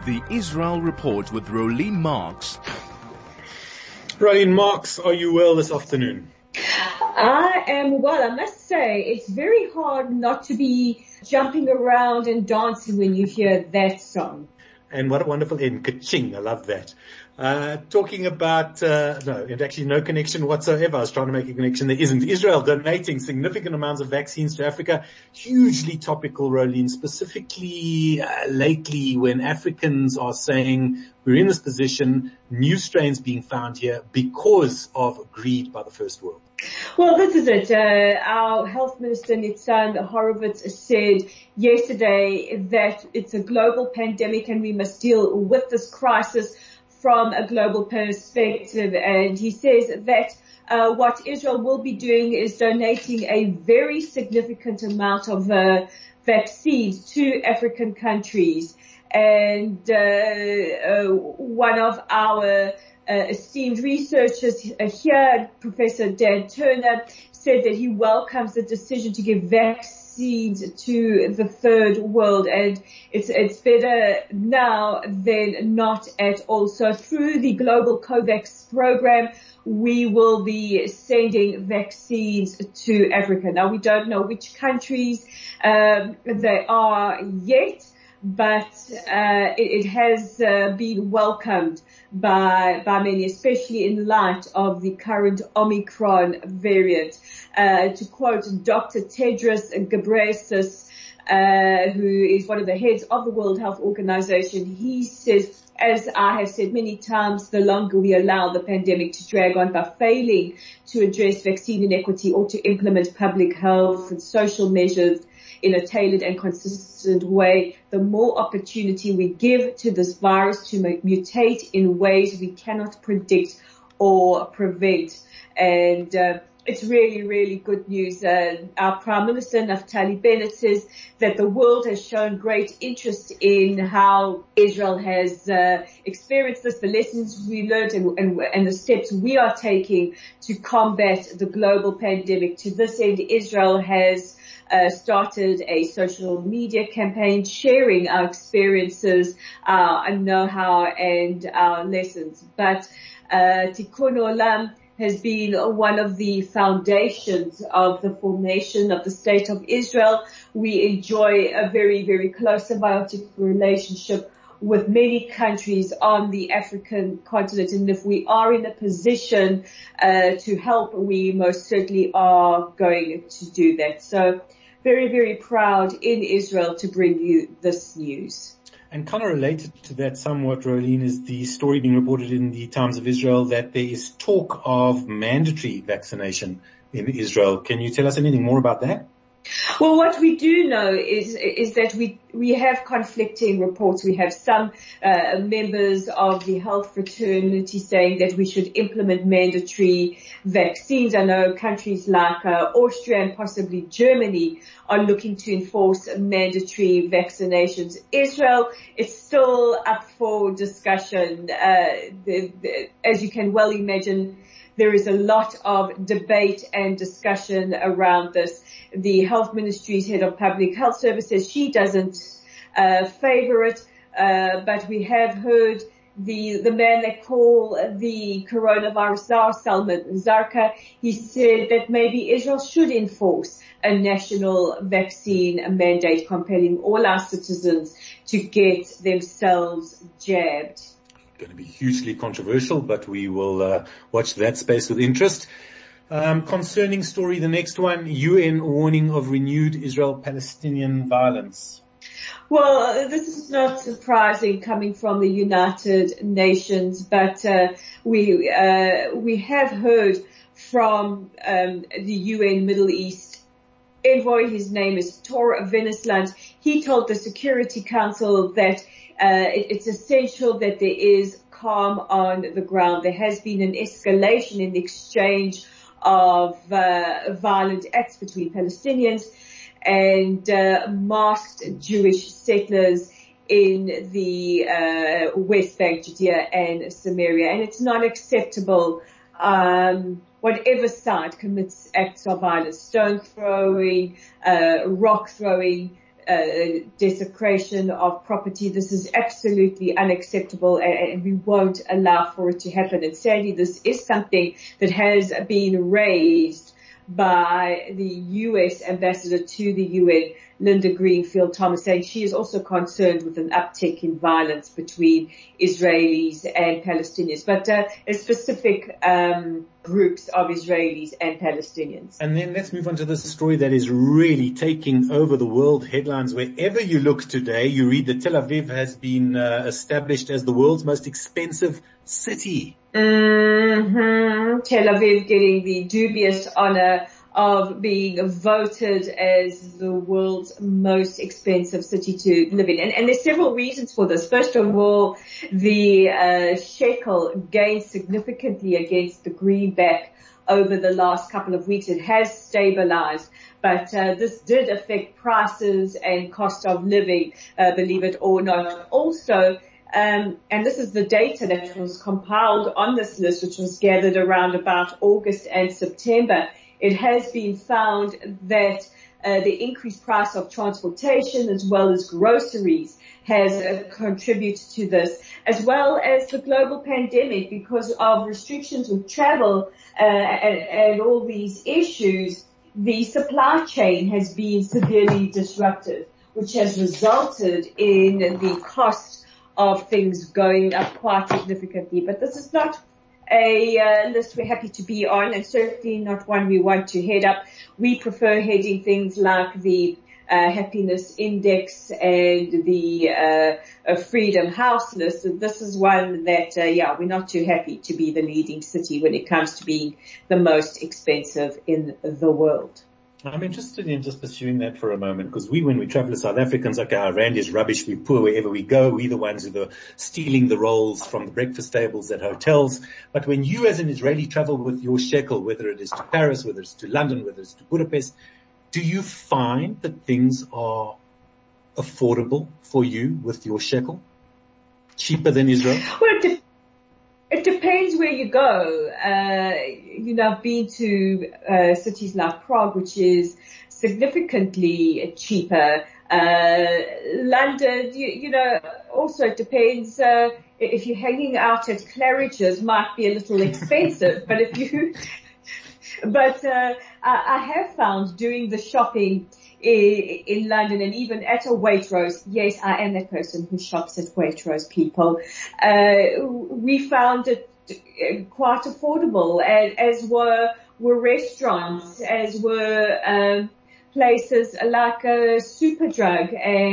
the Israel Report with Rolene Marks. Rolene Marks, are you well this afternoon? I am well. I must say, it's very hard not to be jumping around and dancing when you hear that song. And what a wonderful end. Ka-ching. I love that. Talking about, actually no connection whatsoever. I was trying to make a connection. There isn't. Israel donating significant amounts of vaccines to Africa. Hugely topical, Rolene, specifically lately when Africans are saying we're in this position, new strains being found here because of greed by the first world. Well, this is it. Our health minister, Nitzan Horowitz, said yesterday that it's a global pandemic and we must deal with this crisis from a global perspective. And he says that what Israel will be doing is donating a very significant amount of vaccines to African countries. And one of our esteemed researchers here, Professor Dan Turner, said that he welcomes the decision to give vaccines to the third world, and it's better now than not at all. So through the global COVAX program, we will be sending vaccines to Africa. Now, we don't know which countries they are yet, but it has been welcomed by many, especially in light of the current Omicron variant. To quote Dr. Tedros Ghebreyesus, who is one of the heads of the World Health Organization, he says, as I have said many times, the longer we allow the pandemic to drag on by failing to address vaccine inequity or to implement public health and social measures in a tailored and consistent way, the more opportunity we give to this virus to mutate in ways we cannot predict or prevent. And it's really, really good news. Our Prime Minister, Naftali Bennett, says that the world has shown great interest in how Israel has experienced this, the lessons we learned and the steps we are taking to combat the global pandemic. To this end, Israel has started a social media campaign sharing our experiences, our know-how and our lessons. But Tikkun Olam has been one of the foundations of the formation of the State of Israel. We enjoy a very, very close symbiotic relationship with many countries on the African continent. And if we are in a position to help, we most certainly are going to do that. So very, very proud in Israel to bring you this news. And kind of related to that somewhat, Rolene, is the story being reported in the Times of Israel that there is talk of mandatory vaccination in Israel. Can you tell us anything more about that? Well, what we do know is that we have conflicting reports. We have some members of the health fraternity saying that we should implement mandatory vaccines. I know countries like Austria and possibly Germany are looking to enforce mandatory vaccinations. Israel, it's still up for discussion. As you can well imagine, there is a lot of debate and discussion around this. The Health Ministry's head of public health services, she doesn't favor it, but we have heard the man they call the coronavirus czar, Salman Zarqa. He said that maybe Israel should enforce a national vaccine mandate compelling all our citizens to get themselves jabbed. Going to be hugely controversial, but we will watch that space with interest. Concerning story, the next one, UN warning of renewed Israel-Palestinian violence. Well, this is not surprising coming from the United Nations, but we have heard from the UN Middle East envoy. His name is Tor Wennesland. He told the Security Council that it's essential that there is calm on the ground. There has been an escalation in the exchange of violent acts between Palestinians and masked Jewish settlers in the West Bank, Judea and Samaria. And it's not acceptable whatever side commits acts of violence, stone throwing, rock throwing, desecration of property. This is absolutely unacceptable, and we won't allow for it to happen. And sadly, this is something that has been raised by the U.S. ambassador to the UN, Linda Greenfield Thomas, saying she is also concerned with an uptick in violence between Israelis and Palestinians, but specific groups of Israelis and Palestinians. And then let's move on to this story that is really taking over the world headlines. Wherever you look today, you read that Tel Aviv has been established as the world's most expensive city. Mm-hmm. Tel Aviv getting the dubious honor of being voted as the world's most expensive city to live in. And there's several reasons for this. First of all, the shekel gained significantly against the greenback over the last couple of weeks. It has stabilized, but this did affect prices and cost of living, believe it or not. Also, and this is the data that was compiled on this list, which was gathered around about August and September. It has been found that the increased price of transportation as well as groceries has contributed to this, as well as the global pandemic. Because of restrictions with travel and all these issues, the supply chain has been severely disrupted, which has resulted in the cost of things going up quite significantly. But this is not a list we're happy to be on, and certainly not one we want to head up. We prefer heading things like the happiness index and the Freedom House list. And this is one that, we're not too happy to be the leading city when it comes to being the most expensive in the world. I'm interested in just pursuing that for a moment, because when we travel as South Africans, okay, our rand is rubbish, we're poor wherever we go, we're the ones who are stealing the rolls from the breakfast tables at hotels. But when you as an Israeli travel with your shekel, whether it is to Paris, whether it's to London, whether it's to Budapest, do you find that things are affordable for you with your shekel? Cheaper than Israel? Well, it depends where you go. I've been to cities like Prague, which is significantly cheaper. London, also it depends. If you're hanging out at Claridge's, might be a little expensive. But I have found doing the shopping in London and even at a Waitrose. Yes, I am that person who shops at Waitrose, people. We found it quite affordable, as were restaurants, as were places like Superdrug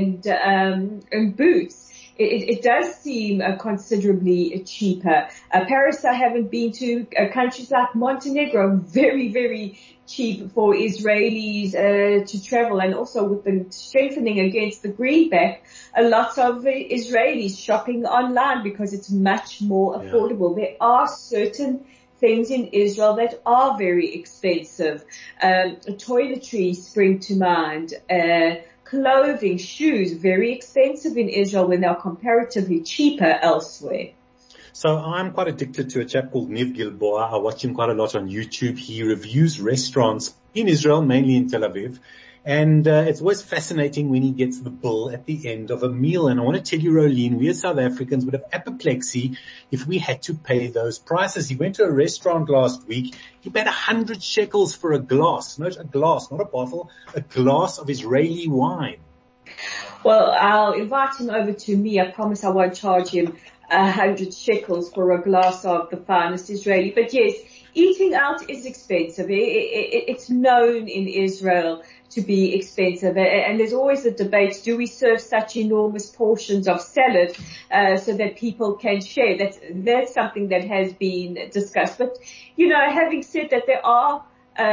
and Boots. It does seem considerably cheaper. Paris, I haven't been to. Countries like Montenegro, very, very cheap for Israelis to travel. And also with the strengthening against the greenback, a lot of Israelis shopping online because it's much more affordable. There are certain things in Israel that are very expensive. Toiletries spring to mind. Clothing, shoes, very expensive in Israel when they're comparatively cheaper elsewhere. So I'm quite addicted to a chap called Niv Gilboa. I watch him quite a lot on YouTube. He reviews restaurants in Israel, mainly in Tel Aviv. And it's always fascinating when he gets the bill at the end of a meal. And I want to tell you, Rolene, we as South Africans would have apoplexy if we had to pay those prices. He went to a restaurant last week. He paid 100 shekels for a glass. Not a glass, not a bottle, a glass of Israeli wine. Well, I'll invite him over to me. I promise I won't charge him 100 shekels for a glass of the finest Israeli. But yes, eating out is expensive. It's known in Israel to be expensive, and there's always a debate: do we serve such enormous portions of salad so that people can share? That's something that has been discussed. But having said that, there are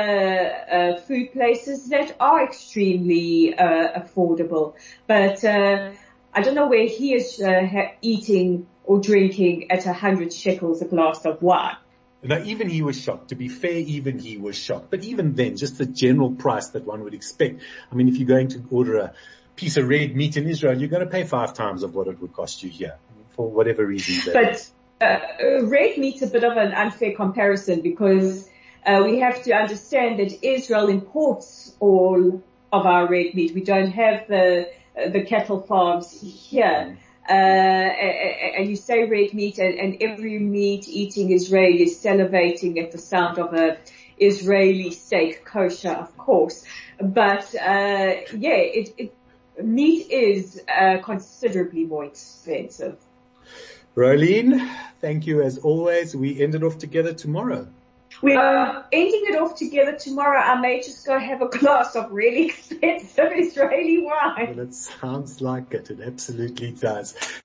food places that are extremely affordable. But I don't know where he is eating or drinking at 100 shekels a glass of wine. Now, even he was shocked. To be fair, even he was shocked. But even then, just the general price that one would expect. I mean, if you're going to order a piece of red meat in Israel, you're going to pay 5 times of what it would cost you here, for whatever reason. But red meat's a bit of an unfair comparison, because we have to understand that Israel imports all of our red meat. We don't have the cattle farms here. And you say red meat, and every meat-eating Israeli is salivating at the sound of a Israeli steak, kosher, of course. But meat is considerably more expensive. Rolene, thank you as always. We end it off together tomorrow. We are ending it off together tomorrow. I may just go have a glass of really expensive Israeli wine. Well, it sounds like it. It absolutely does.